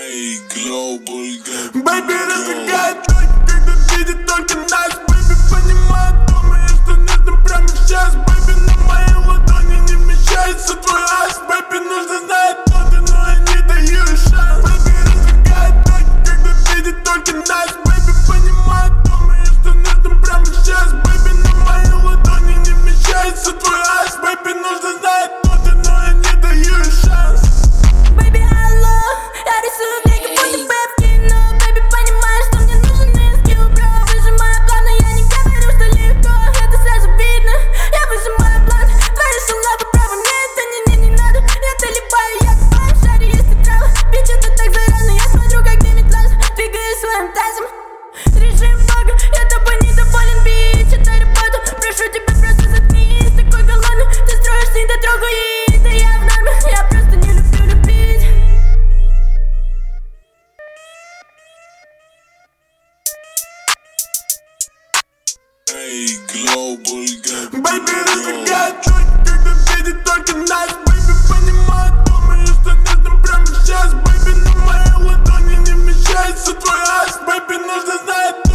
Эй, Global Gap. Baby, разжигает точки, когда видит только нас. Baby, понимает, думает, что нужно прямо сейчас. Baby, на моей ладони не вмещается твой ас. Baby, нужно знать, кто ты, но я не даю шанс. Baby, разжигает точки, когда видит только нас. Baby, понимает, думает, что нужно прямо сейчас. Baby, на моей ладони не вмещается твой ас. Baby, нужно знать, кто ты, но я не даю шанс. Baby, hello, я рисую веки, будто бэб кино. Baby, понимаешь, что мне нужен скилл, бро. Выжимаю план, но я не говорю, что легко. Это сразу видно, я выжимаю план. Твои шалавы право, мне это не надо. Я талибаю, я копаю в шаре, есть и трава. Бич, это так заразно, я смотрю, как дымит лаз. Двигаю своим тазом, режим бога. Я тобой недоволен, бич, это работа. Прошу тебя, просто заткнись, такой голодный. Ты строишься и дотрогаешь, да я в норме. Я просто не люблю любить. Эй, Global Gap. Baby, разжигает точки, когда видит только нас. Baby, понимает, думает, что нужно прямо сейчас. Baby, на моей ладони не вмещается твой ас. Baby, нужно знать,